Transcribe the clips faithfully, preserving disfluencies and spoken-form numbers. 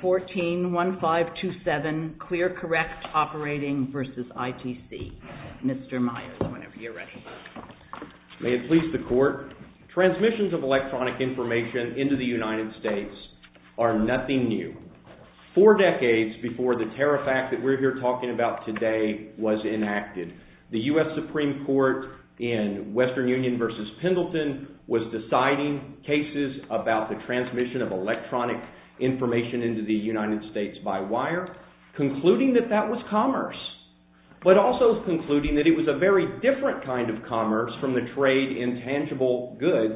fourteen fifteen twenty-seven, Clear Correct Operating versus I T C. Mister Myers, whenever you're ready. May it please the Court, transmissions of electronic information into the United States are nothing new. Four decades before the Tariff Act that we're here talking about today was enacted, the U S Supreme Court in Western Union versus Pendleton was deciding cases about the transmission of electronic information into the United States by wire, concluding that that was commerce, but also concluding that it was a very different kind of commerce from the trade in tangible goods,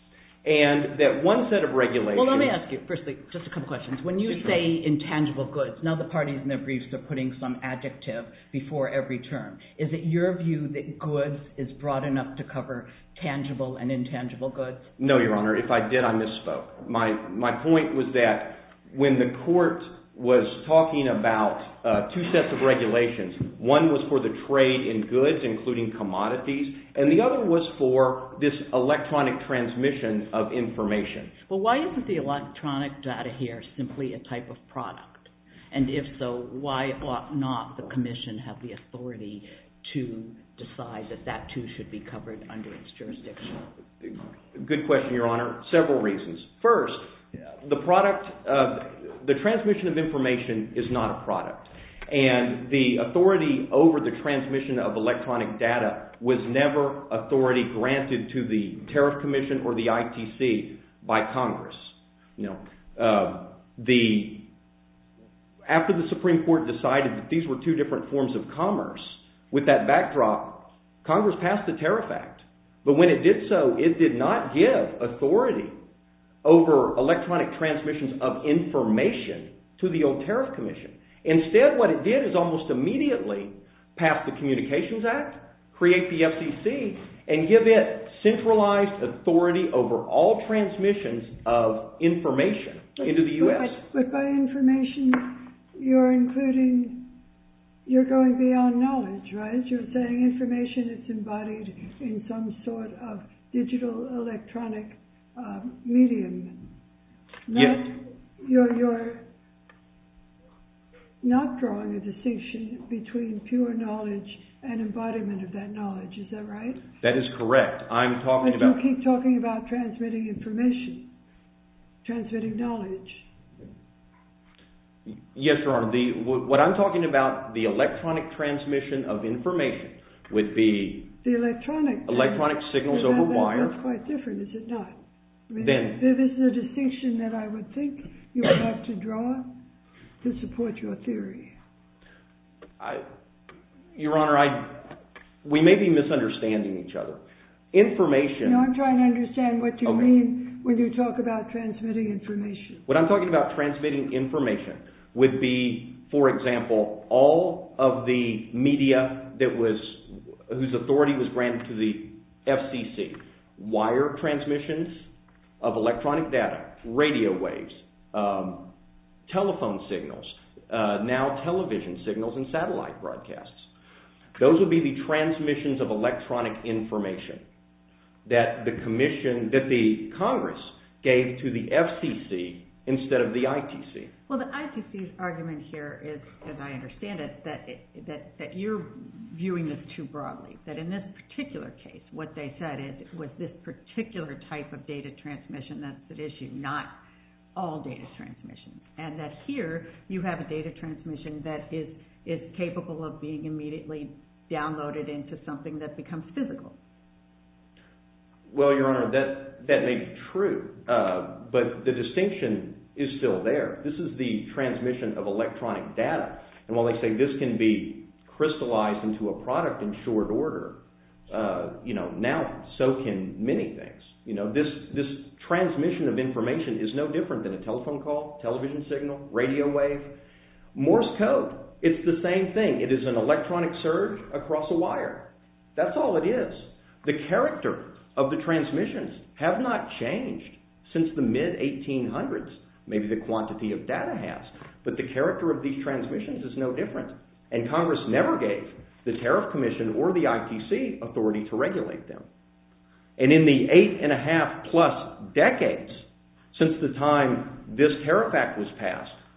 and that one set of regulations... Well, let me ask you, firstly, just a couple questions. When you say intangible goods, now the parties in their briefs are putting some adjective before every term. Is it your view that goods is broad enough to cover tangible and intangible goods? No, Your Honor. If I did, I misspoke. My, my point was that when the Court was talking about uh, two sets of regulations, one was for the trade in goods, including commodities, and the other was for this electronic transmission of information. Well, why isn't the electronic data here simply a type of product? And if so, why ought not the Commission have the authority to decide that that too should be covered under its jurisdiction? Good question, Your Honor. Several reasons. First, the product, uh, the transmission of information is not a product. And the authority over the transmission of electronic data was never authority granted to the Tariff Commission or the I T C by Congress. You know, uh, the, after the Supreme Court decided that these were two different forms of commerce, with that backdrop, Congress passed the Tariff Act. But when it did so, it did not give authority over electronic transmissions of information to the old Tariff Commission. Instead, what it did is almost immediately pass the Communications Act, create the F C C, and give it centralized authority over all transmissions of information but, into the U S. But, but by information, you're including, you're going beyond knowledge, right? You're saying information is embodied in some sort of digital electronic um, medium. Not, yes. You're, you're not drawing a distinction between pure knowledge and embodiment of that knowledge. Is that right? That is correct. I'm talking but about... But you keep talking about transmitting information, transmitting knowledge. Yes, Your Honor. The, what I'm talking about, the electronic transmission of information would be... The electronic... Electronic signals that, over that, wire. That's quite different, is it not? I mean, then... This is a distinction that I would think you would have to draw to support your theory. I, Your Honor, I, we may be misunderstanding each other. Information... No, I'm trying to understand what you okay. mean when you talk about transmitting information. What I'm talking about transmitting information would be, for example, all of the media that was, whose authority was granted to the F C C. Wire transmissions of electronic data, radio waves, um, telephone signals, uh, now television signals and satellite broadcasts. Those would be the transmissions of electronic information that the Commission, that the Congress gave to the F C C instead of the I T C. Well, the I T C's argument here is, as I understand it, that, it, that, that you're viewing this too broadly, that in this particular case, what they said is it was this particular type of data transmission that's at issue, not all data transmissions. And that here you have a data transmission that is, is capable of being immediately downloaded into something that becomes physical. Well, Your Honor, that, that may be true, uh, but the distinction is still there. This is the transmission of electronic data. And while they say this can be crystallized into a product in short order, uh, you know, now so can many things. You know, this, this transmission of information is no different than a telephone call, television signal, radio wave, Morse code. It's the same thing. It is an electronic surge across a wire. That's all it is. The character of the transmissions have not changed since the mid eighteen hundreds. Maybe the quantity of data has, but the character of these transmissions is no different. And Congress never gave the Tariff Commission or the I T C authority to regulate them. And in the eight and a half plus decades since the time this Tariff Act was passed,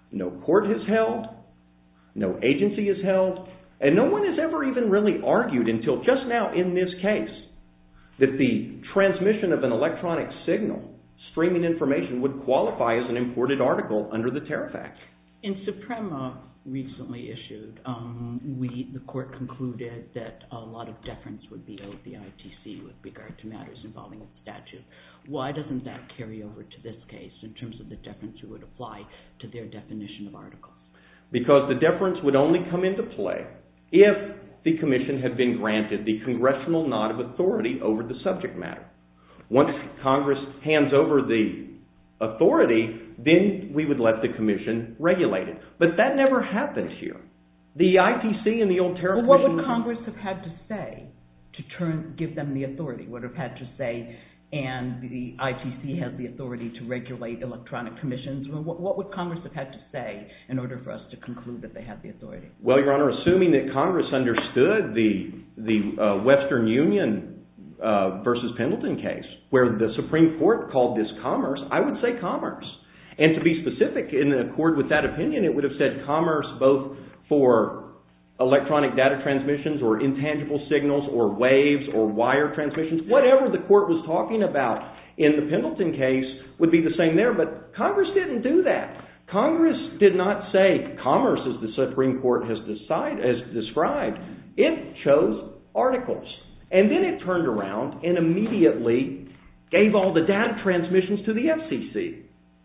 no court has held, no agency has held, and no one has ever even really argued until just now in this case that the transmission of an electronic signal, streaming information, would qualify as an imported article under the Tariff Act. In Suprema recently issued, um, we the court concluded that a lot of deference would be owed the I T C with regard to matters involving the statute. Why doesn't that carry over to this case in terms of the deference you would apply to their definition of articles? Because the deference would only come into play if the Commission had been granted the congressional nod of authority over the subject matter. Once Congress hands over the authority, then we would let the Commission regulate it. But that never happens here. The I T C and the old Tariff Commission... Well, what would Congress have had to say to turn, give them the authority? Would have had to say, and the I T C has the authority to regulate electronic commissions. What, what would Congress have had to say in order for us to conclude that they have the authority? Well, Your Honor, assuming that Congress understood the, the uh, Western Union uh, versus Pendleton case, where the Supreme Court called this commerce, I would say commerce. And to be specific, in accord with that opinion, it would have said commerce both for electronic data transmissions or intangible signals or waves or wire transmissions. Whatever the court was talking about in the Pendleton case would be the same there, but Congress didn't do that. Congress did not say commerce, as the Supreme Court has, decide, has described. It chose articles. And then it turned around and immediately gave all the data transmissions to the F C C.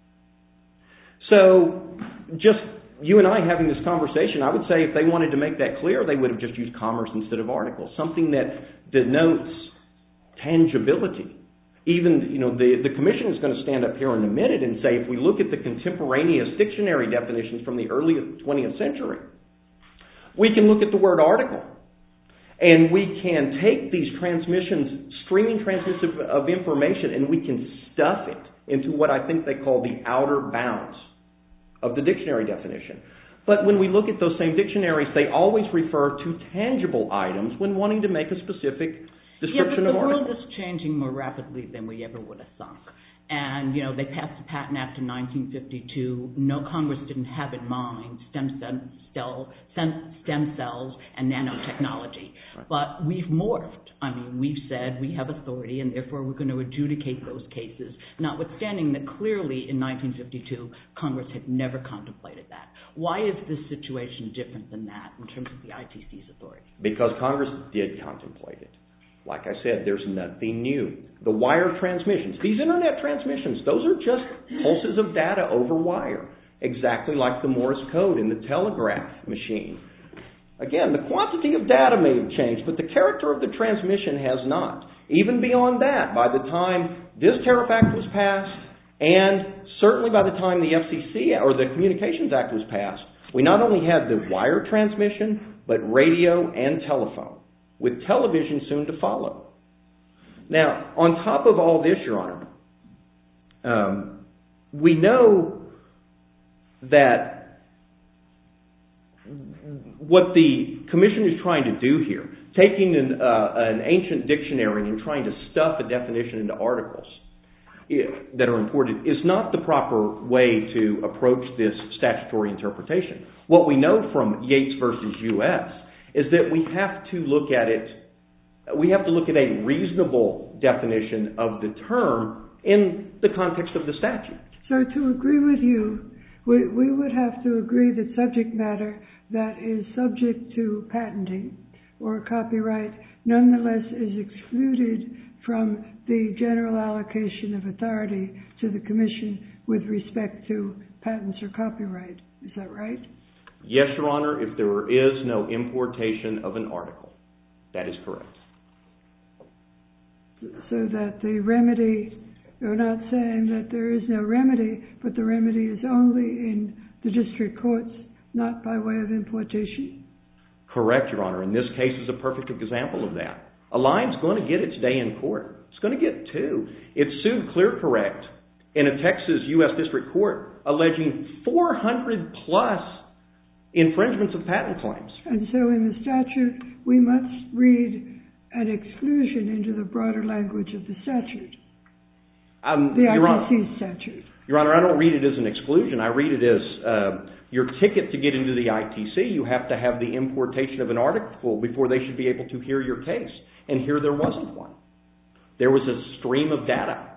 So just you and I having this conversation, I would say if they wanted to make that clear, they would have just used commerce instead of articles, something that denotes tangibility. Even, you know, the, the Commission is going to stand up here in a minute and say if we look at the contemporaneous dictionary definitions from the early twentieth century, we can look at the word article and we can take these transmissions, streaming transmissions of information, and we can stuff it into what I think they call the outer bounds of the dictionary definition. But when we look at those same dictionaries, they always refer to tangible items when wanting to make a specific description of article. Yeah, but the world is changing more rapidly than we ever would have thunk. And, you know, they passed the Patent Act in nineteen fifty-two. No, Congress didn't have in mind stem, stem, cell, stem cells and nanotechnology. Right. But we've morphed. I mean, we've said we have authority and therefore we're going to adjudicate those cases, notwithstanding that clearly in nineteen fifty-two, Congress had never contemplated that. Why is this situation different than that in terms of the I T C's authority? Because Congress did contemplate it. Like I said, there's nothing new. The wire transmissions, these internet transmissions, those are just pulses of data over wire, exactly like the Morse code in the telegraph machine. Again, the quantity of data may have changed, but the character of the transmission has not. Even beyond that, by the time this Tariff Act was passed, and certainly by the time the F C C or the Communications Act was passed, we not only had the wire transmission, but radio and telephone, with television soon to follow. Now, on top of all this, Your Honor, um, we know that what the Commission is trying to do here, taking an, uh, an ancient dictionary and trying to stuff a definition into articles that are imported, is not the proper way to approach this statutory interpretation. What we know from Yates versus U S is that we have to look at it, we have to look at a reasonable definition of the term in the context of the statute. So to agree with you, we, we would have to agree that subject matter that is subject to patenting or copyright nonetheless is excluded from the general allocation of authority to the Commission with respect to patents or copyright. Is that right? Yes, Your Honor, if there is no importation of an article. That is correct. So that the remedy, you're not saying that there is no remedy, but the remedy is only in the district courts, not by way of importation? Correct, Your Honor. And this case is a perfect example of that. Align's going to get its day in court. It's going to get two. It sued ClearCorrect in a Texas U S District Court alleging four hundred plus infringements of patent claims. And so in the statute, we must read an exclusion into the broader language of the statute, Um, the Your I T C Honor, statute. Your Honor, I don't read it as an exclusion. I read it as uh, your ticket to get into the I T C. You have to have the importation of an article before they should be able to hear your case. And here there wasn't one. There was a stream of data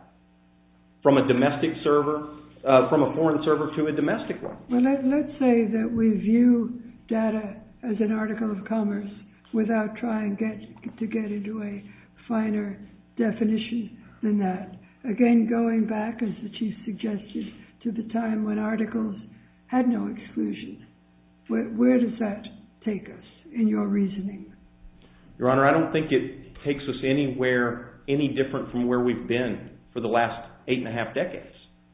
from a domestic server, uh, from a foreign server to a domestic one. Well, let, let's say that we view data as an article of commerce without trying get, to get into a finer definition than that. Again, going back, as the Chief suggested, to the time when articles had no exclusion. Where, where does that take us in your reasoning? Your Honor, I don't think it takes us anywhere any different from where we've been for the last eight and a half decades.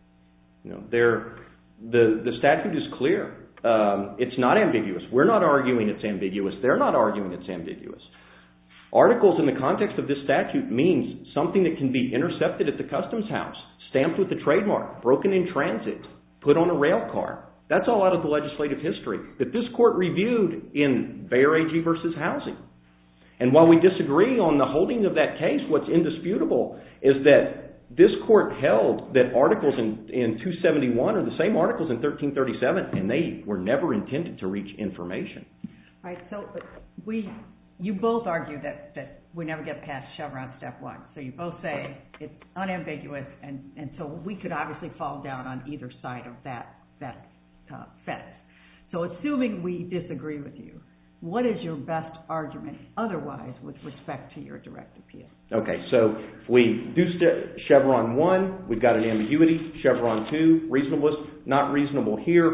You know, there, the, the statute is clear. Um, it's not ambiguous. We're not arguing it's ambiguous. They're not arguing it's ambiguous. Articles in the context of this statute means something that can be intercepted at the customs house, stamped with the trademark, broken in transit, put on a rail car. That's all out of the legislative history that this court reviewed in Bayer A G versus Housing. And while we disagree on the holding of that case, what's indisputable is that this court held that articles in, in two seventy-one are the same articles in thirteen thirty-seven, and they were never intended to reach information. Right, so we, you both argue that, that we never get past Chevron step one. So you both say it's unambiguous, and, and so we could obviously fall down on either side of that, that uh, fence. So assuming we disagree with you, what is your best argument otherwise with respect to your direct appeal? Okay, so if we do Chevron one, we've got an ambiguity. Chevron two, reasonableness, not reasonable here.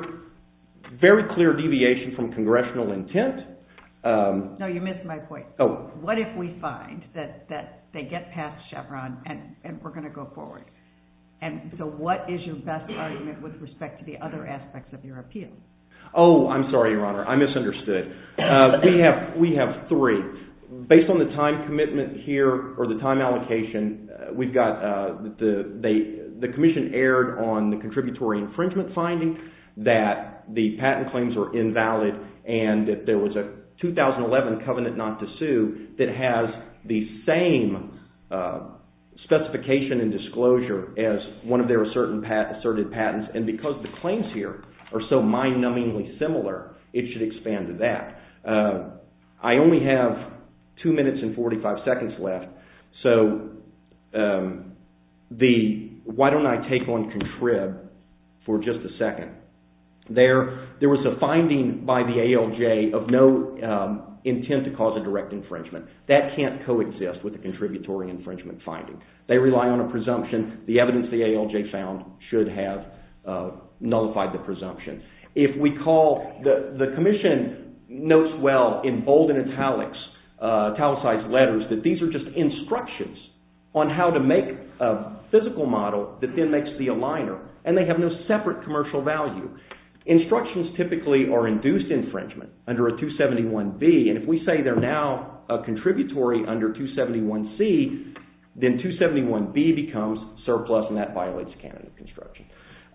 Very clear deviation from congressional intent. Um, no, you missed my point. Oh. What if we find that, that they get past Chevron and, and we're going to go forward? And so what is your best argument with respect to the other aspects of your appeal? Oh, I'm sorry, Your Honor. I misunderstood. Uh, we have we have three. Based on the time commitment here, or the time allocation, uh, we've got uh, the they the commission erred on the contributory infringement finding that the patent claims were invalid and that there was a two thousand eleven covenant not to sue that has the same uh, specification and disclosure as one of their asserted, pat- asserted patents, and because the claims here are so mind-numbingly similar, it should expand to that. Uh, I only have two minutes and forty-five seconds left, so um, the why don't I take on contrib for just a second. There, there was a finding by the A L J of no um, intent to cause a direct infringement. That can't coexist with a contributory infringement finding. They rely on a presumption. The evidence the A L J found should have uh, nullified the presumption. If we call, the, the commission notes well in bold and italics, uh, italicized letters, that these are just instructions on how to make a physical model that then makes the aligner, and they have no separate commercial value. Instructions typically are induced infringement under a two seventy-one B, and if we say they're now a contributory under two seventy-one C, then two seventy-one B becomes surplus, and that violates the canon of construction.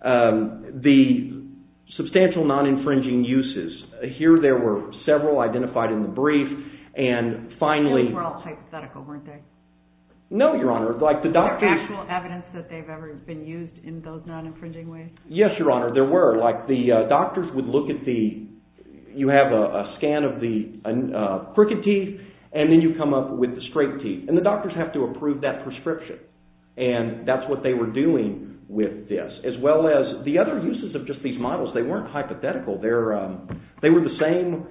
Um, the substantial non-infringing uses. Here there were several identified in the brief, and finally... Those were all hypothetical, weren't they? No, Your Honor. Like the doctors... Is there actual evidence that they've ever been used in those non-infringing ways? Yes, Your Honor, there were. Like the uh, doctors would look at the... You have a, a scan of the uh, crooked teeth, and then you come up with the straight teeth. And the doctors have to approve that prescription. And that's what they were doing with this, as well as the other uses of just these models. They weren't hypothetical. They're, um, they were the same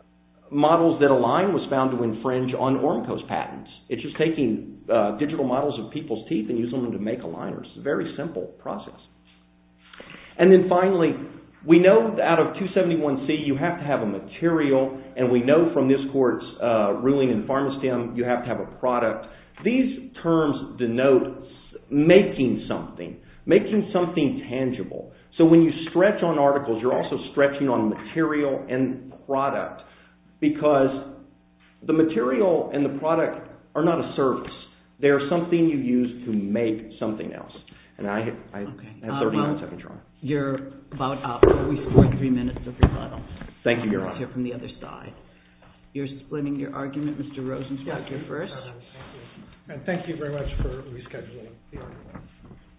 models that Align was found to infringe on Ormco's patents. It's just taking uh, digital models of people's teeth and using them to make aligners. It's a very simple process. And then finally, we know that out of two seventy-one C you have to have a material, and we know from this court's uh, ruling in PharmaStem you have to have a product. These terms denote making something. Making something tangible. So when you stretch on articles, you're also stretching on material and product, because the material and the product are not a service. They're something you use to make something else. And I, I okay. have thirty-nine uh, well, seconds, Your Honor. You're about up. We scored three minutes of rebuttal. Thank you, Your Honor. Let's hear from the other side. You're splitting your argument, Mister Rosenzweig, you're first. Uh, thank you. And thank you very much for rescheduling the argument.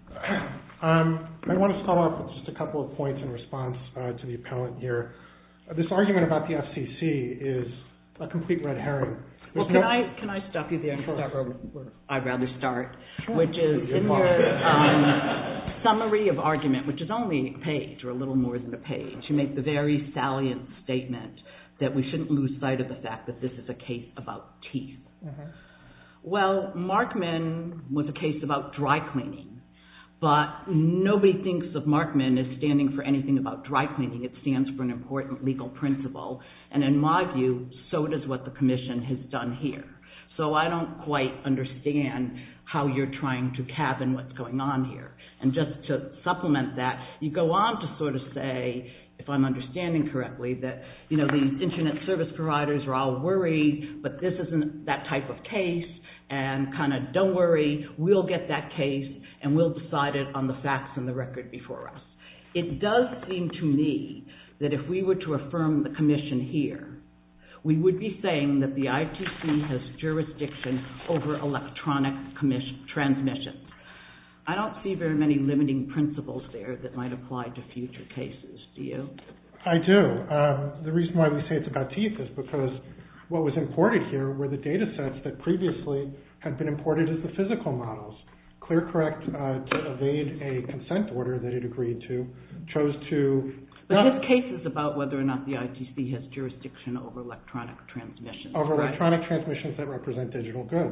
Um, I want to start off with just a couple of points in response uh, to the appellant here. Uh, this argument about the F C C is a complete red herring. There's well, can no... I can I stop you there and sure. start where, where I'd rather start, sure. which is in your um, summary of argument, which is only a page or a little more than a page. You make the very salient statement that we shouldn't lose sight of the fact that this is a case about teeth. Mm-hmm. Well, Markman was a case about dry cleaning, but nobody thinks of Markman as standing for anything about dry cleaning. It stands for an important legal principle, and in my view, so does what the Commission has done here. So I don't quite understand how you're trying to cabin what's going on here. And just to supplement that, you go on to sort of say, if I'm understanding correctly, that, you know, these internet service providers are all worried, but this isn't that type of case, and kind of don't worry, we'll get that case, and we'll decide it on the facts and the record before us. It does seem to me that if we were to affirm the Commission here, we would be saying that the I T C has jurisdiction over electronic commission, transmissions. I don't see very many limiting principles there that might apply to future cases. Do you? I do. Um, the reason why we say it's about teeth is because what was imported here were the data sets that previously had been imported as the physical models. ClearCorrect, uh, to evade a consent order that it agreed to, chose to... But this case is about whether or not the I T C has jurisdiction over electronic transmissions. Over right? electronic transmissions that represent digital goods.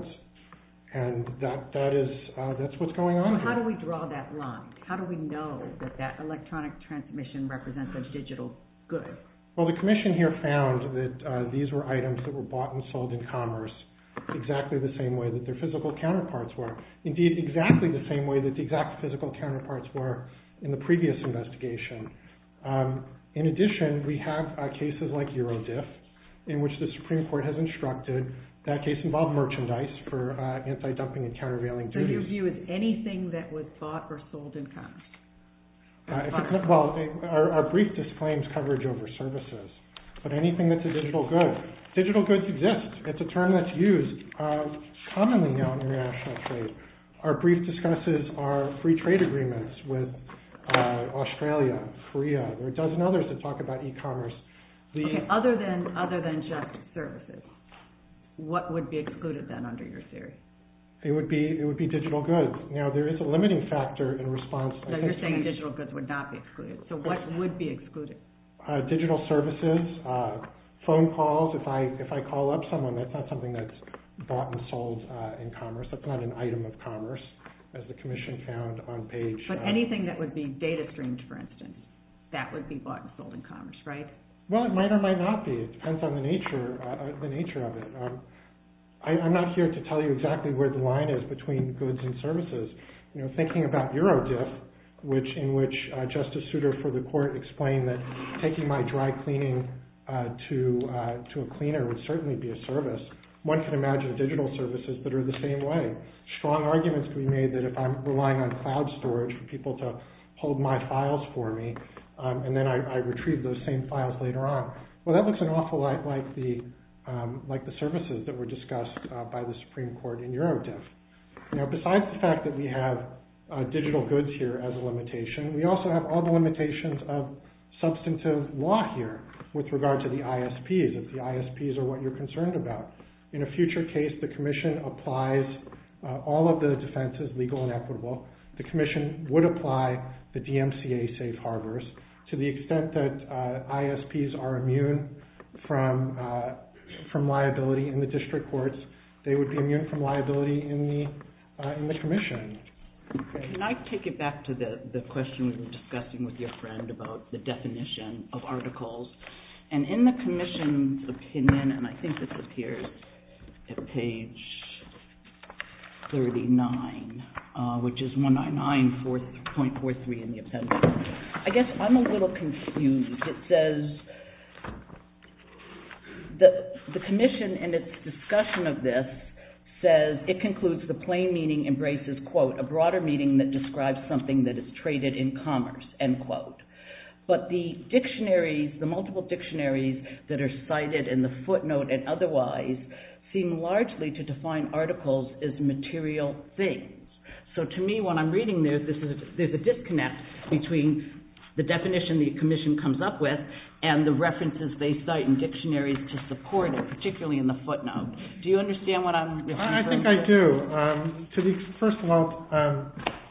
And that that is uh, that's what's going on so here. How do we draw that line? How do we know that that electronic transmission represents a digital good? Well, the Commission here found that uh, these were items that were bought and sold in commerce exactly the same way that their physical counterparts were. Indeed, exactly the same way that the exact physical counterparts were in the previous investigation. Um, in addition, we have uh, cases like Eurodiff, in which the Supreme Court has instructed. That case involved merchandise for uh, anti-dumping and countervailing so duties. So your view is anything that was bought or sold in commerce? Uh, if it, well, our, our brief disclaims coverage over services, but anything that's a digital good. Digital goods exist. It's a term that's used uh, commonly now in international trade. Our brief discusses our free trade agreements with uh, Australia, Korea. There are a dozen others that talk about e-commerce. The, okay, other than other than just services, what would be excluded then under your theory? It would be it would be digital goods. Now there is a limiting factor in response. So you're saying digital goods would not be excluded. So what would be excluded? Uh, digital services, uh, phone calls. If I if I call up someone, that's not something that's bought and sold uh, in commerce. That's not an item of commerce, as the Commission found on page. But uh, anything that would be data streamed, for instance, that would be bought and sold in commerce, right? Well, it might or might not be. It depends on the nature uh, the nature of it. Um, I, I'm not here to tell you exactly where the line is between goods and services. You know, thinking about Eurodiff, which in which uh, Justice Souter for the court explained that taking my dry cleaning uh, to uh, to a cleaner would certainly be a service. One can imagine digital services that are the same way. Strong arguments can be made that if I'm relying on cloud storage for people to hold my files for me, um, and then I, I retrieve those same files later on, well, that looks an awful lot like the um, like the services that were discussed uh, by the Supreme Court in Eurodiff. Now, besides the fact that we have uh, digital goods here as a limitation, we also have all the limitations of substantive law here with regard to the I S Ps, if the I S Ps are what you're concerned about. In a future case, the Commission applies uh, all of the defenses, legal and equitable. The Commission would apply the D M C A safe harbors to the extent that uh, I S Ps are immune from uh, from liability in the district courts. They would be immune from liability in the uh, in the Commission. Can I take it back to the, the question we were discussing with your friend about the definition of articles? And in the Commission's opinion, and I think this appears at page thirty-nine, uh, which is one ninety-nine point four three in the appendix, I guess I'm a little confused. It says the, the Commission in its discussion of this says it concludes the plain meaning embraces, quote, a broader meaning that describes something that is traded in commerce, end quote. But the dictionaries, the multiple dictionaries that are cited in the footnote and otherwise seem largely to define articles as material things. So to me, when I'm reading this, this is, there's a disconnect between the definition the commission comes up with and the references they cite in dictionaries to support it, particularly in the footnote. Do you understand what I'm referring to? I think I do. Um, to the, first of all, um,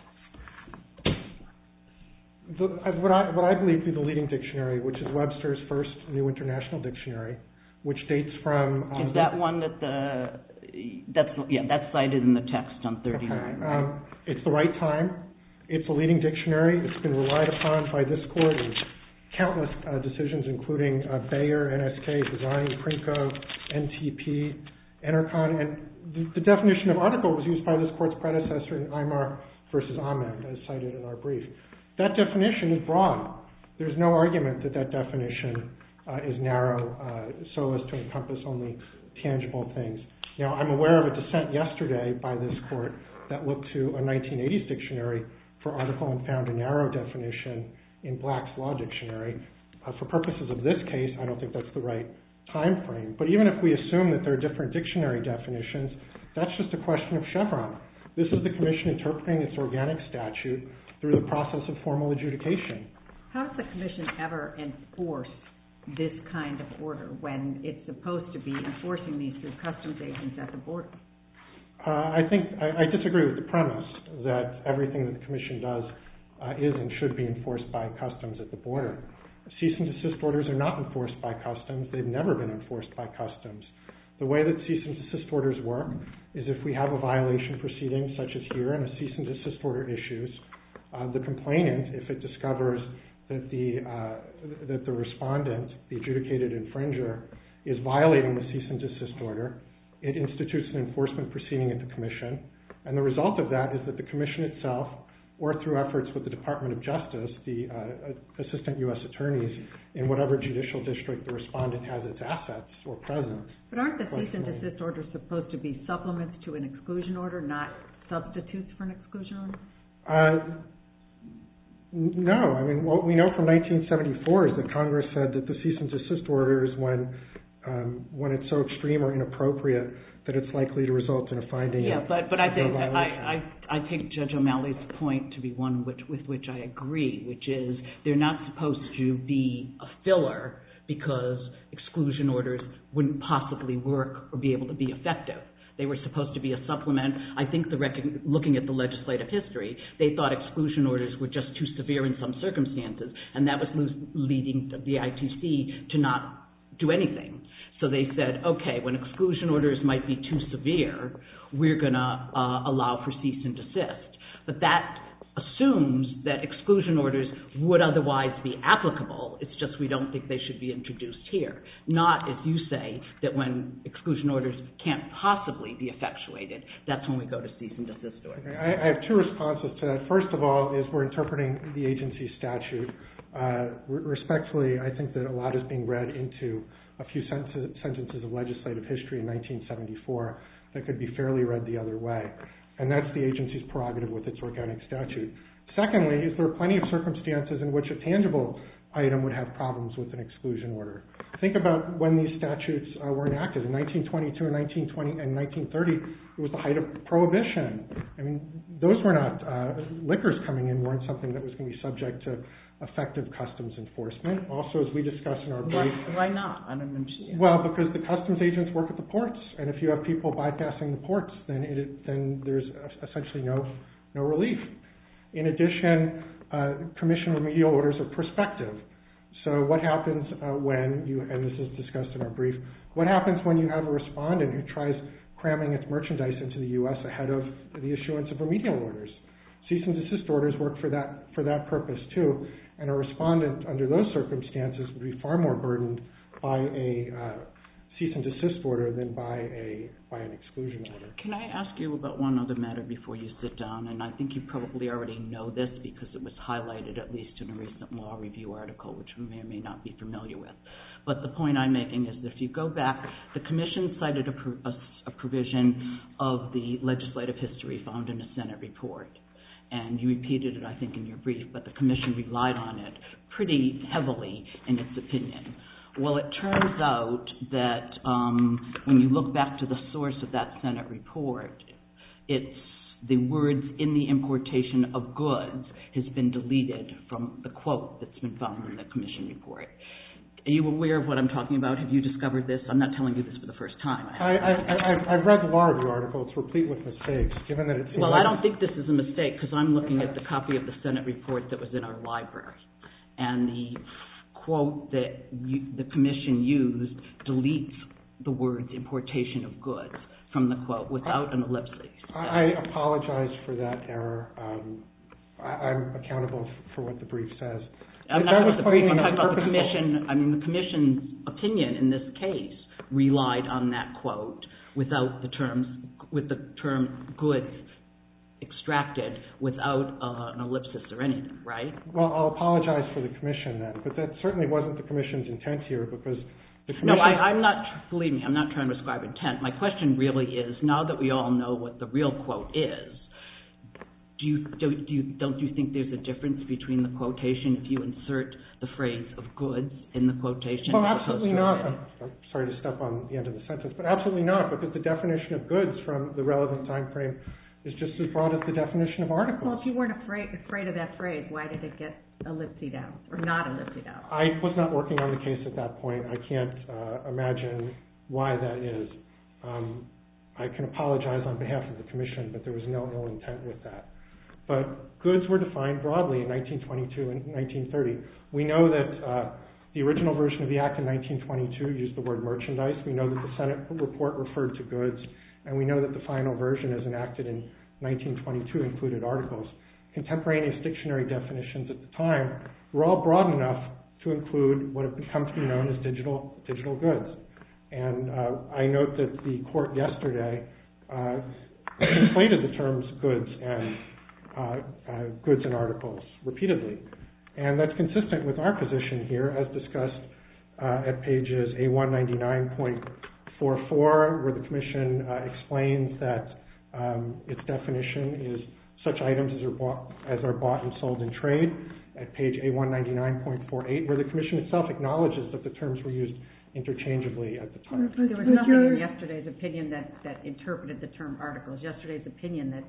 the, what, I, what I believe to be the leading dictionary, which is Webster's first New International Dictionary, which dates from... Uh, is that the, one that the... That's, yeah, that's cited in the text on thirty-nine, okay. right? Um, it's the right time. It's a leading dictionary. It's been relied upon by this court in countless uh, decisions, including uh, Bayer, N S K, Pisani, Prinko, N T P, Enercon, and the, the definition of article was used by this court's predecessor in Aymar versus Ahmed, as cited in our brief. That definition is broad. There's no argument that that definition uh, is narrow uh, so as to encompass only tangible things. Now, I'm aware of a dissent yesterday by this court that looked to a nineteen eighties dictionary for article and found a narrow definition in Black's Law Dictionary. Uh, for purposes of this case, I don't think that's the right time frame. But even if we assume that there are different dictionary definitions, that's just a question of Chevron. This is the commission interpreting its organic statute through the process of formal adjudication. How does the commission ever enforce this kind of order when it's supposed to be enforcing these through customs agents at the border? Uh, I think I, I disagree with the premise that everything that the commission does uh, is and should be enforced by customs at the border. Cease and desist orders are not enforced by customs. They've never been enforced by customs. The way that cease and desist orders work is if we have a violation proceeding, such as here, and a cease and desist order issues, uh, the complainant, if it discovers that the uh, that the respondent, the adjudicated infringer, is violating the cease and desist order, it institutes an enforcement proceeding at the commission, and the result of that is that the commission itself, or through efforts with the Department of Justice, the uh, assistant U S attorneys in whatever judicial district the respondent has its assets or presence. But aren't the cease and desist orders supposed to be supplements to an exclusion order, not substitutes for an exclusion order? Uh, no, I mean, what we know from nineteen seventy-four is that Congress said that the cease and desist order is when um, when it's so extreme or inappropriate that it's likely to result in a finding. Yeah, of, but but I think no I, I I take Judge O'Malley's point to be one which, with which I agree, which is they're not supposed to be a filler because exclusion orders wouldn't possibly work or be able to be effective. They were supposed to be a supplement. I think the rec- looking at the legislative history, they thought exclusion orders were just too severe in some circumstances, and that was lo- leading the I T C to not do anything. So they said, okay, when exclusion orders might be too severe, we're going to uh, allow for cease and desist. But that assumes that exclusion orders would otherwise be applicable. It's just we don't think they should be introduced here. Not, as you say, that when exclusion orders can't possibly be effectuated, that's when we go to cease and desist orders. Okay, I, I have two responses to that. First of all is we're interpreting the agency statute. Uh, re- respectfully, I think that a lot is being read into a few sen- sentences of legislative history in nineteen seventy-four that could be fairly read the other way. And that's the agency's prerogative with its organic statute. Secondly, is there are plenty of circumstances in which a tangible item would have problems with an exclusion order. Think about when these statutes uh, were enacted. In nineteen twenty-two and nineteen twenty and nineteen thirty, it was the height of prohibition. I mean, those were not, uh, liquors coming in weren't something that was going to be subject to effective customs enforcement. Also, as we discussed in our brief. Why, why not? I don't understand. Well, because the customs agents work at the ports, and if you have people bypassing the ports, then it, then there's essentially no no relief. In addition, uh, commission remedial orders are prospective. So what happens uh, when you, and this is discussed in our brief, what happens when you have a respondent who tries cramming its merchandise into the U S ahead of the issuance of remedial orders? Cease and desist orders work for that for that purpose too, and a respondent under those circumstances would be far more burdened by a uh, cease and desist order than by a by an exclusion order. Can I ask you about one other matter before you sit down? And I think you probably already know this because it was highlighted at least in a recent law review article, which you may or may not be familiar with. But the point I'm making is that if you go back, the Commission cited a, pro- a, a provision of the legislative history found in a Senate report. And you repeated it, I think, in your brief, but the Commission relied on it pretty heavily in its opinion. Well, it turns out that um, when you look back to the source of that Senate report, it's the words in the importation of goods has been deleted from the quote that's been found in the commission report. Are you aware of what I'm talking about? Have you discovered this? I'm not telling you this for the first time. I, I, I, I've read the law review article. It's replete with mistakes, given that it's... Well, I don't think this is a mistake because I'm looking at the copy of the Senate report that was in our library. And the quote that you, the commission used deletes the words importation of goods from the quote without an ellipsis. I, I apologize for that error. Um, I, I'm accountable for what the brief says. I'm not talking about the brief, I'm talking about the commission. I mean, the commission's opinion in this case relied on that quote without the terms, with the term goods extracted without uh, an ellipsis or anything, right? Well, I'll apologize for the commission then, but that certainly wasn't the commission's intent here because the commission... No, I, I'm not, believe me, I'm not trying to ascribe intent. My question really is, now that we all know what the real quote is, Do you, do, do you, don't you think there's a difference between the quotation if you insert the phrase of goods in the quotation? Well, absolutely not. I'm, I'm sorry to step on the end of the sentence, but absolutely not, because the definition of goods from the relevant time frame is just as broad as the definition of articles. Well, if you weren't afraid, afraid of that phrase, why did it get ellipsed out, or not ellipsed out? I was not working on the case at that point. I can't uh, imagine why that is. Um, I can apologize on behalf of the commission, but there was no ill intent with that. But goods were defined broadly in nineteen twenty-two and nineteen thirty. We know that uh, the original version of the Act in nineteen twenty-two used the word merchandise. We know that the Senate report referred to goods. And we know that the final version as enacted in nineteen twenty-two included articles. Contemporaneous dictionary definitions at the time were all broad enough to include what have come to be known as digital, digital goods. And uh, I note that the court yesterday uh, conflated the terms goods and Uh, uh, goods and articles repeatedly. And that's consistent with our position here as discussed uh, at pages A one ninety-nine point four four, where the Commission uh, explains that um, its definition is such items as are, bought, as are bought and sold in trade. At page A one ninety-nine point four eight, where the Commission itself acknowledges that the terms were used interchangeably at the time. But, there was but nothing in yesterday's opinion that, that interpreted the term articles. Yesterday's opinion that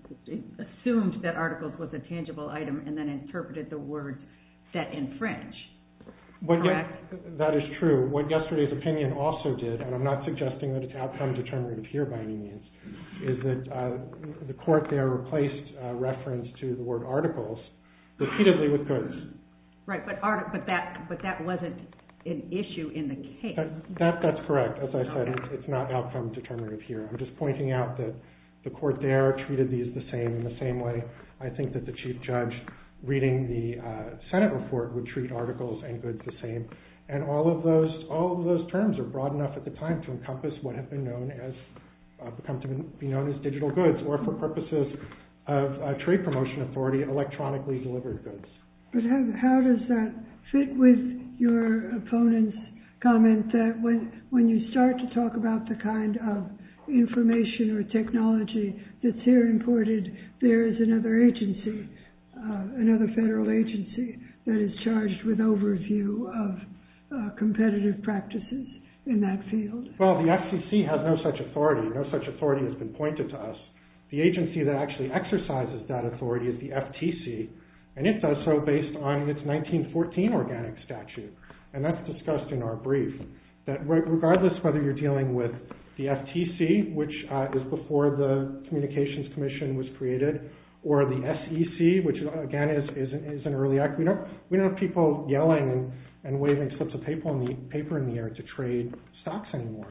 assumed that articles was a tangible item and then interpreted the words that infringe. What Correct? Yes, that is true. What yesterday's opinion also did, and I'm not suggesting that it's outcome determinative here by any means, is that uh, the court there replaced uh, reference to the word articles repeatedly with goods. Right, but art, but that but that wasn't an issue in the case. That, that, that's correct. As I said, Okay. it's, it's not outcome determinative here. I'm just pointing out that the court there treated these the same in the same way. I think that the Chief Judge reading the uh, Senate report would treat articles and goods the same. And all of those all of those terms are broad enough at the time to encompass what have been known as, uh, become to be known as digital goods, or for purposes of uh, trade promotion authority, electronically delivered goods. But how, how does that fit with your opponent's comment that when, when you start to talk about the kind of information or technology that's here imported, there is another agency, uh, another federal agency that is charged with overview of uh, competitive practices in that field? Well, the F C C has no such authority. No such authority has been pointed to us. The agency that actually exercises that authority is the F T C, and it does so based on its nineteen fourteen organic statute. And that's discussed in our brief, that regardless whether you're dealing with the F T C, which uh, is before the Communications Commission was created, or the S E C, which again is, is, an, is an early act. We don't, we don't have people yelling and, and waving slips of paper in, the, paper in the air to trade stocks anymore.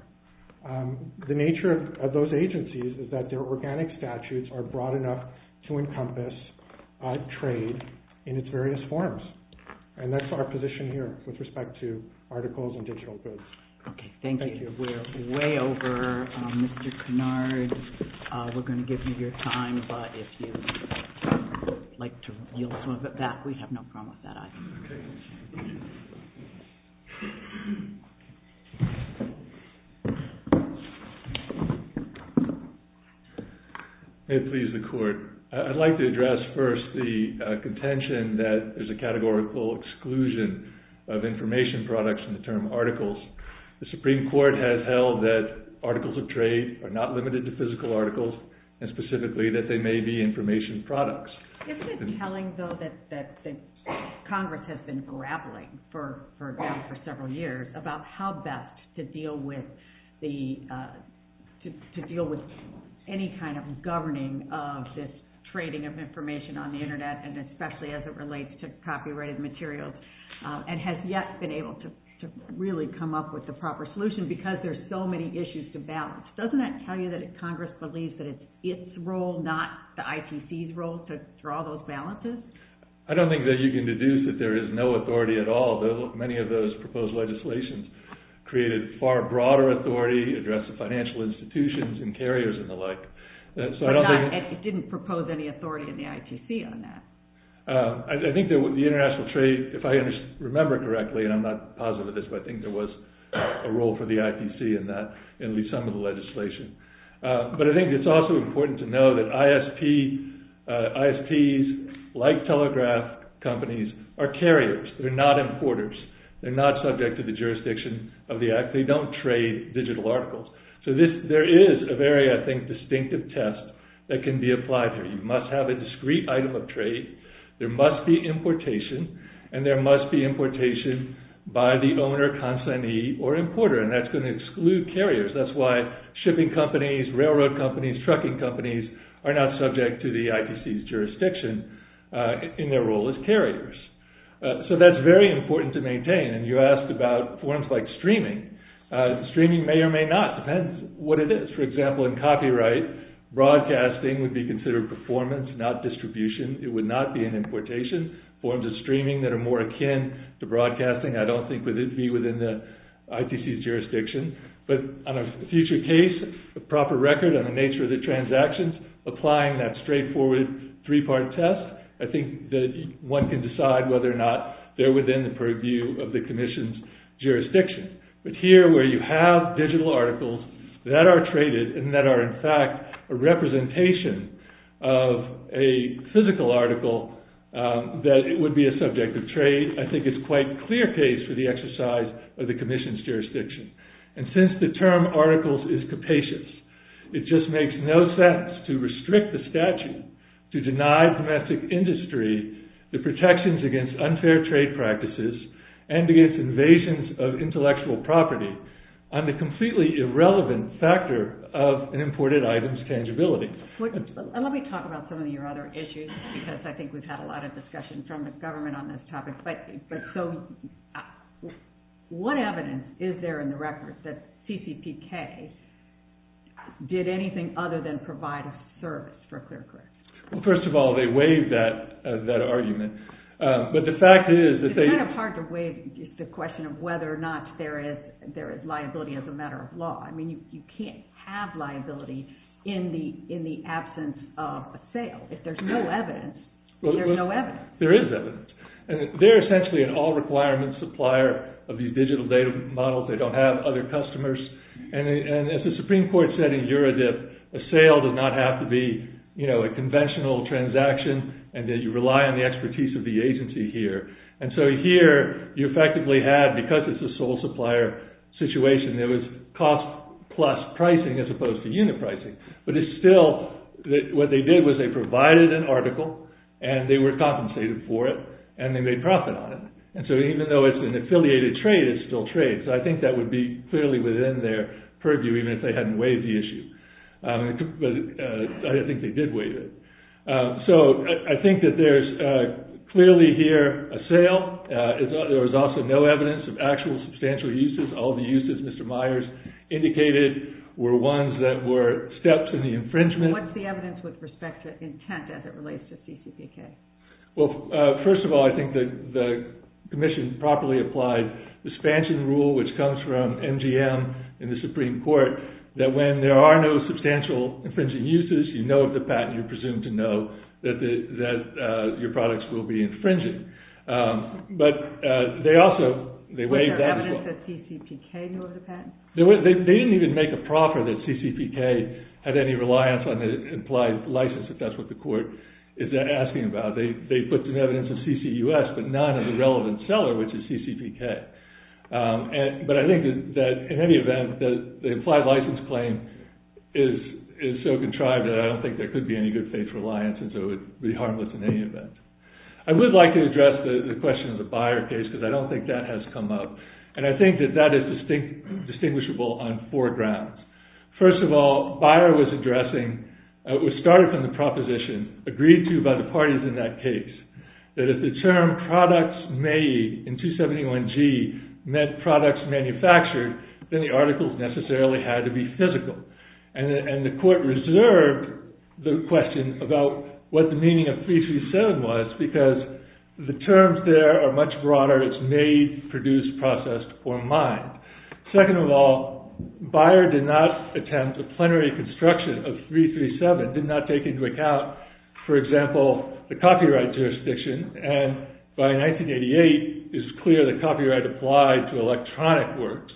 Um, the nature of, of those agencies is that their organic statutes are broad enough to encompass uh, trade in its various forms. And that's our position here with respect to articles and digital goods. Okay, thank, Thank you. you. We're way over, um, Mister Kennard. Uh, we're going to give you your time, but if you'd like to yield some of it back, we have no problem with that either. Okay. May it please the Court. I'd like to address first the uh, contention that there's a categorical exclusion of information products in the term articles. The Supreme Court has held that articles of trade are not limited to physical articles, and specifically that they may be information products. Isn't it telling, though, that, that, that Congress has been grappling for, for now for several years about how best to deal with the uh, to, to deal with any kind of governing of this trading of information on the internet, and especially as it relates to copyrighted materials, uh, and has yet been able to, to really come up with the proper solution because there's so many issues to balance. Doesn't that tell you that it, Congress believes that it's its role, not the I T C's role, to draw those balances? I don't think that you can deduce that there is no authority at all. Those, many of those proposed legislations created far broader authority, addressed the financial institutions and carriers and the like. Uh, so but I don't not, think it didn't propose any authority in the I T C on that. Uh, I, I think that the international trade, if I under, remember correctly, and I'm not positive of this, but I think there was a role for the I T C in that, in at least some of the legislation. Uh, but I think it's also important to know that I S P, uh, I S Ps, like telegraph companies, are carriers. They're not importers. They're not subject to the jurisdiction of the Act. They don't trade digital articles. So this, there is a very, I think, distinctive test that can be applied here. You must have a discrete item of trade. There must be importation, and there must be importation by the owner, consignee, or importer, and that's going to exclude carriers. That's why shipping companies, railroad companies, trucking companies are not subject to the I T C's jurisdiction uh, in their role as carriers. Uh, so that's very important to maintain. And you asked about forms like streaming. Uh, streaming may or may not, depends what it is. For example, in copyright, broadcasting would be considered performance, not distribution. It would not be an importation. Forms of streaming that are more akin to broadcasting, I don't think would be within the I T C's jurisdiction. But on a future case, a proper record on the nature of the transactions, applying that straightforward three-part test, I think that one can decide whether or not they're within the purview of the Commission's jurisdiction. But here, where you have digital articles that are traded and that are in fact a representation of a physical article um, that it would be a subject of trade, I think it's quite clear case for the exercise of the Commission's jurisdiction. And since the term articles is capacious, it just makes no sense to restrict the statute to deny domestic industry the protections against unfair trade practices and against invasions of intellectual property on the completely irrelevant factor of an imported item's tangibility. Let me talk about some of your other issues, because I think we've had a lot of discussion from the government on this topic. But, but so, uh, what evidence is there in the record that C C P K did anything other than provide a service for ClearCorrect? Well, first of all, they waived that uh, that argument. Um, but the fact is that it's they... It's kind of hard to waive the question of whether or not there is there is liability as a matter of law. I mean, you, you can't have liability in the in the absence of a sale. If there's no evidence, well, there's well, no evidence. There is evidence. And they're essentially an all-requirement supplier of these digital data models. They don't have other customers. And, and as the Supreme Court said in Eurodip, a sale does not have to be, you know, a conventional transaction, and that you rely on the expertise of the agency here. And so here, you effectively had, because it's a sole supplier situation, there was cost plus pricing as opposed to unit pricing. But it's still, what they did was they provided an article, and they were compensated for it, and they made profit on it. And so even though it's an affiliated trade, it's still trade. So I think that would be clearly within their purview, even if they hadn't waived the issue. Um, but uh, I think they did waive it. Uh, so I, I think that there's uh, clearly here a sale. Uh, there was also no evidence of actual substantial uses. All the uses Mister Myers indicated were ones that were steps in the infringement. What's the evidence with respect to intent as it relates to C C P K? Well, uh, first of all, I think that the Commission properly applied the Spansion Rule, which comes from M G M in the Supreme Court, that when there are no substantial infringing uses, you know of the patent, you're presumed to know that the, that uh, your products will be infringing. Um, but uh, they also, they waived that as well. Was there evidence that C C P K knew of the patent? There were, they, they didn't even make a proffer that C C P K had any reliance on the implied license, if that's what the court is asking about. They, they put some evidence of C C U S, but none of the relevant seller, which is C C P K. Um, and, but I think that, that in any event, the, the implied license claim is is so contrived that I don't think there could be any good faith reliance, and so it would be harmless in any event. I would like to address the, the question of the Bayer case, because I don't think that has come up. And I think that that is distinct, distinguishable on four grounds. First of all, Bayer was addressing, uh, was started from the proposition, agreed to by the parties in that case, that if the term products made in two seventy-one G meant products manufactured, then the articles necessarily had to be physical. And the, and the court reserved the question about what the meaning of three three seven was, because the terms there are much broader. It's made, produced, processed, or mined. Second of all, Bayer did not attempt a plenary construction of three three seven, did not take into account, for example, the copyright jurisdiction, and by nineteen eighty-eight, it's clear that copyright applied to electronic works.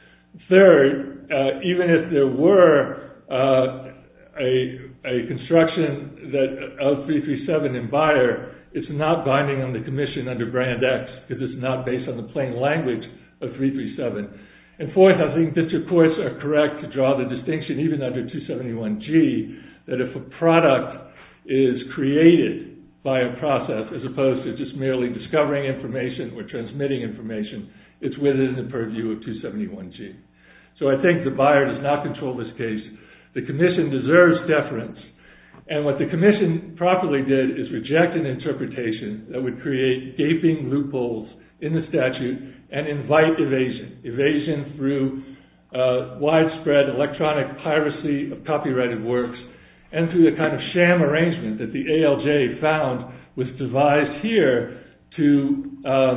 Third, uh, even if there were uh, a a construction that of three three seven in Bayer, it's not binding on the Commission under Brand X, because it's not based on the plain language of three three seven. And fourth, I think district courts are correct to draw the distinction, even under two seventy-one G, that if a product is created by a process, as opposed to just merely discovering information or transmitting information, it's within the purview of two seventy-one G. So I think the Bayer does not control this case. The Commission deserves deference, and what the Commission properly did is reject an interpretation that would create gaping loopholes in the statute and invite evasion, evasion through uh, widespread electronic piracy of copyrighted works, and through the kind of sham arrangement that the A L J found was devised here to um,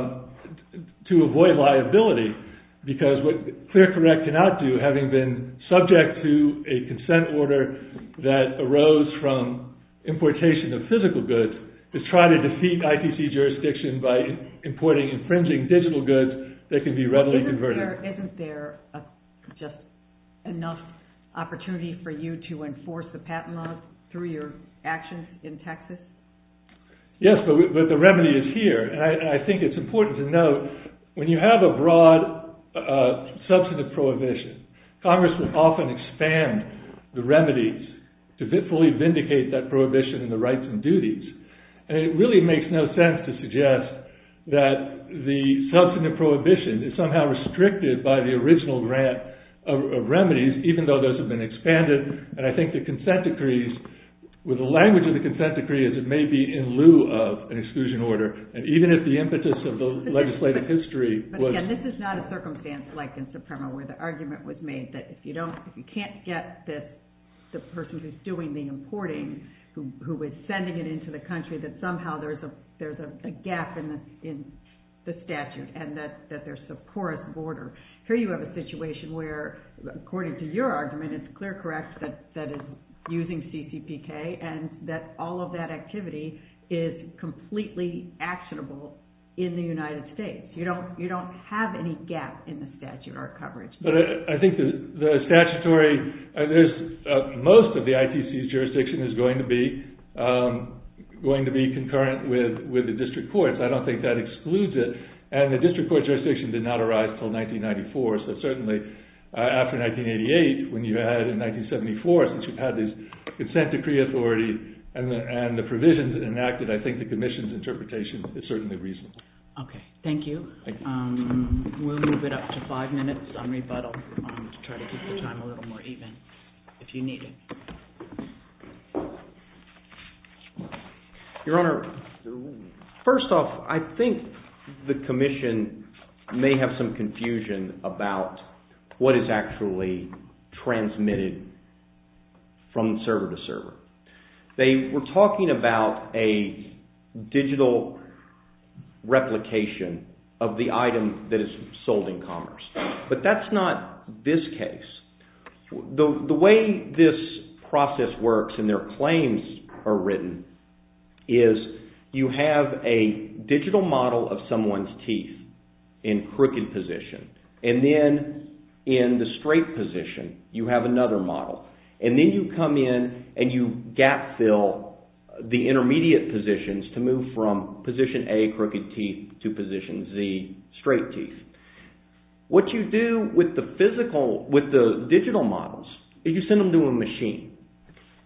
to avoid liability. Because what ClearCorrect cannot do, having been subject to a consent order that arose from importation of physical goods, is try to defeat I T C jurisdiction by importing infringing digital goods that can be readily isn't converted. There, isn't there a, just enough opportunity for you to enforce the patent laws through your actions in Texas? Yes, but, but the remedy is here. And I, and I think it's important to note, when you have a broad Uh, substantive prohibition, Congress will often expand the remedies to fully vindicate that prohibition and the rights and duties. And it really makes no sense to suggest that the substantive prohibition is somehow restricted by the original grant of, of remedies, even though those have been expanded. And I think the consent decrees, with the language of the consent decree, is it may be in lieu of an exclusion order, and even if the impetus of the but legislative this, but, history but was... But again, this is not a circumstance like in Suprema, where the argument was made that if you don't, if you can't get this, the person who's doing the importing, who who is sending it into the country, that somehow there's a there's a, a gap in the in the statute, and that, that there's a porous border. Here you have a situation where, according to your argument, it's ClearCorrect that that is using C C P K, and that all of that activity is completely actionable in the United States. You don't you don't have any gap in the statute or coverage. But I, I think the, the statutory, uh, there's uh, most of the I T C's jurisdiction is going to be um, going to be concurrent with, with the district courts. I don't think that excludes it. And the district court jurisdiction did not arise until nineteen ninety-four, so certainly Uh, after nineteen eighty-eight, when you had in nineteen seventy-four, since you've had this consent decree authority and the, and the provisions enacted, I think the Commission's interpretation is certainly reasonable. Okay, thank you. Thank you. Um, we'll move it up to five minutes on rebuttal um, to try to keep the time a little more even, if you need it. Your Honor, first off, I think the Commission may have some confusion about what is actually transmitted from server to server. They were talking about a digital replication of the item that is sold in commerce. But that's not this case. The, the way this process works and their claims are written is you have a digital model of someone's teeth in crooked position, and then in the straight position, you have another model. And then you come in and you gap fill the intermediate positions to move from position A, crooked teeth, to position Z, straight teeth. What you do with the physical, with the digital models, is you send them to a machine.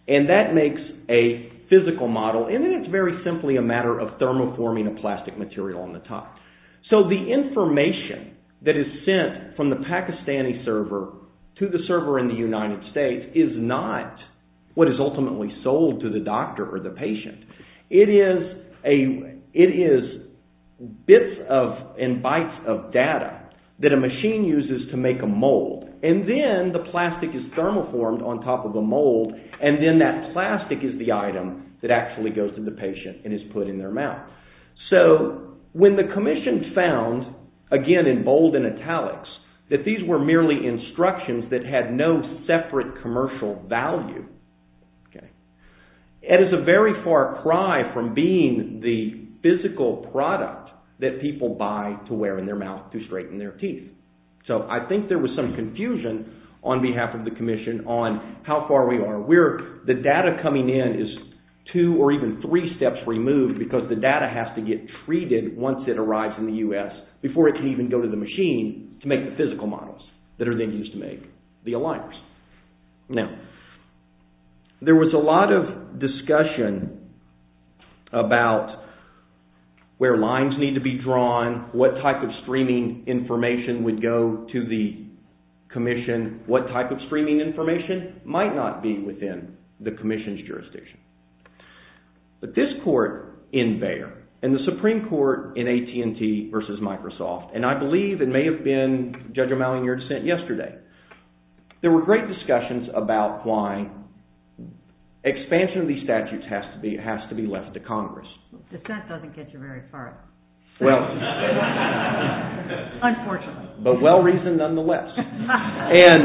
And that makes a physical model, and then it's very simply a matter of thermoforming a plastic material on the top. So the information that is sent from the Pakistani server to the server in the United States is not what is ultimately sold to the doctor or the patient. It is a it is bits of and bytes of data that a machine uses to make a mold. And then the plastic is thermoformed on top of a mold, and then that plastic is the item that actually goes to the patient and is put in their mouth. So when the commission found, again in bold and italics, that these were merely instructions that had no separate commercial value, okay, it is a very far cry from being the physical product that people buy to wear in their mouth to straighten their teeth. So I think there was some confusion on behalf of the commission on how far we are. We're, the data coming in is two or even three steps removed because the data has to get treated once it arrives in the U S before it can even go to the machine to make the physical models that are then used to make the aligners. Now, there was a lot of discussion about where lines need to be drawn, what type of streaming information would go to the commission, what type of streaming information might not be within the commission's jurisdiction. But this court in Bayer and the Supreme Court in A T and T versus Microsoft, and I believe it may have been Judge O'Malley in your dissent yesterday, there were great discussions about why expansion of these statutes has to be has to be left to Congress. Dissent doesn't get you very far. Well, unfortunately, but well reasoned nonetheless. And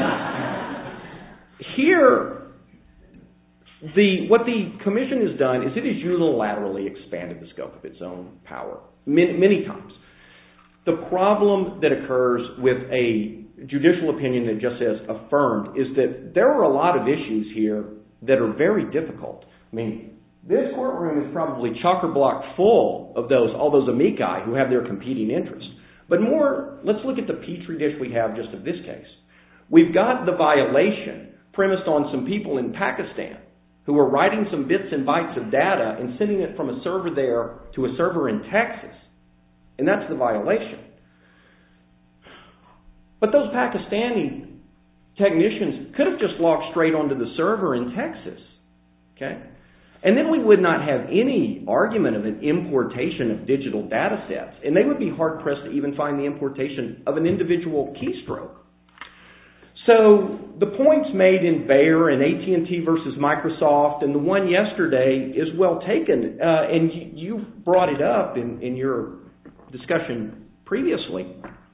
here, the what the commission has done is it has unilaterally expanded the scope of its own power many, many times. The problem that occurs with a judicial opinion that just says affirmed is that there are a lot of issues here that are very difficult. I mean, this courtroom is probably chock-a-block full of those, all those amici who have their competing interests. But more, let's look at the petri dish we have just of this case. We've got the violation premised on some people in Pakistan who are writing some bits and bytes of data and sending it from a server there to a server in Texas. And that's the violation. But those Pakistani technicians could have just logged straight onto the server in Texas. Okay? And then we would not have any argument of an importation of digital data sets. And they would be hard-pressed to even find the importation of an individual keystroke. So the points made in Bayer and A T and T versus Microsoft and the one yesterday is well taken. Uh, and you, you brought it up in, in your discussion previously,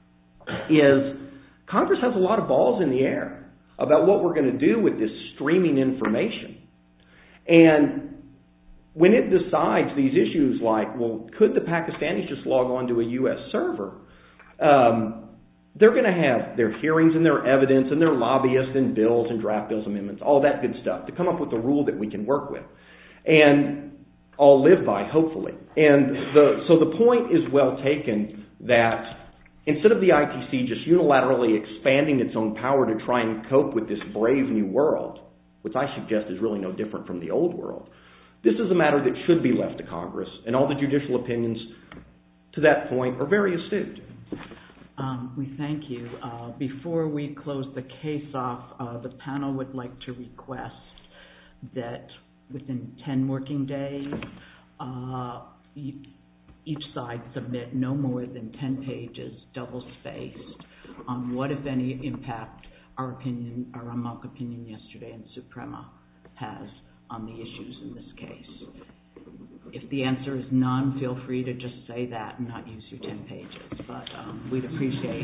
is Congress has a lot of balls in the air about what we're going to do with this streaming information. And when it decides these issues like, well, could the Pakistanis just log on to a U S server? Um, they're going to have their hearings and their evidence and their lobbyists and bills and draft bills amendments, all that good stuff, to come up with a rule that we can work with and all live by, hopefully. And the, so the point is well taken that instead of the I T C just unilaterally expanding its own power to try and cope with this brave new world, which I suggest is really no different from the old world, this is a matter that should be left to Congress, and all the judicial opinions to that point are very astute. Um, we thank you. Uh, before we close the case off, uh, the panel would like to request that within ten working days, uh, each side submit no more than ten pages, double-spaced, on what, if any, impact our opinion, our en banc opinion yesterday in Suprema has on the issues in this case. If the answer is none, feel free to just say that and not use your ten pages. But um, we'd appreciate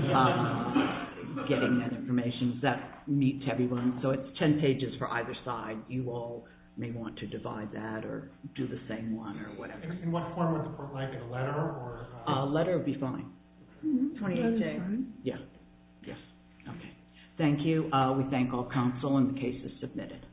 uh, getting that information. That meets everyone. So it's ten pages for either side. You all may want to divide that or do the same one or whatever. In, in what form would the court like it? A letter or? A uh, letter would be fine. Mm-hmm. twenty-eight J. Yeah. Yes. Okay. Thank you. Uh, we thank all counsel, and the case is submitted.